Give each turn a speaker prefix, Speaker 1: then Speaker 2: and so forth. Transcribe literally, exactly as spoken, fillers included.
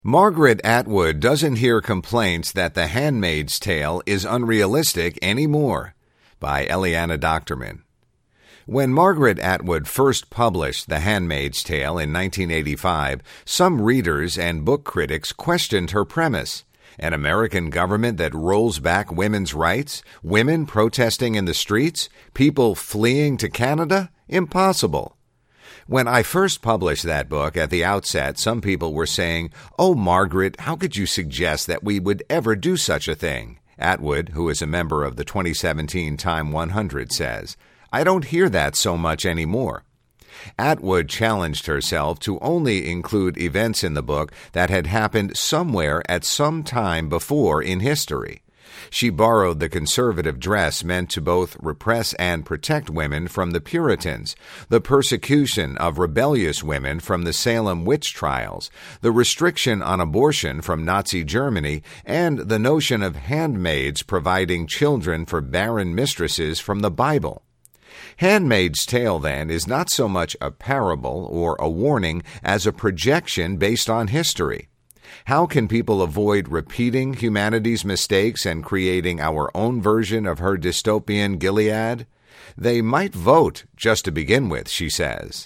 Speaker 1: Margaret Atwood doesn't hear complaints that The Handmaid's Tale is unrealistic anymore, by Eliana Docterman. When Margaret Atwood first published The Handmaid's Tale in nineteen eighty-five, some readers and book critics questioned her premise. An American government that rolls back women's rights? Women protesting in the streets? People fleeing to Canada? Impossible. When I first published that book, at the outset, some people were saying, "Oh, Margaret, how could you suggest that we would ever do such a thing?" Atwood, who is a member of the twenty seventeen Time one hundred, says, "I don't hear that so much anymore." Atwood challenged herself to only include events in the book that had happened somewhere at some time before in history. She borrowed the conservative dress meant to both repress and protect women from the Puritans, the persecution of rebellious women from the Salem witch trials, the restriction on abortion from Nazi Germany, and the notion of handmaids providing children for barren mistresses from the Bible. Handmaid's Tale, then, is not so much a parable or a warning as a projection based on history. How can people avoid repeating humanity's mistakes and creating our own version of her dystopian Gilead? They might vote, just to begin with, she says.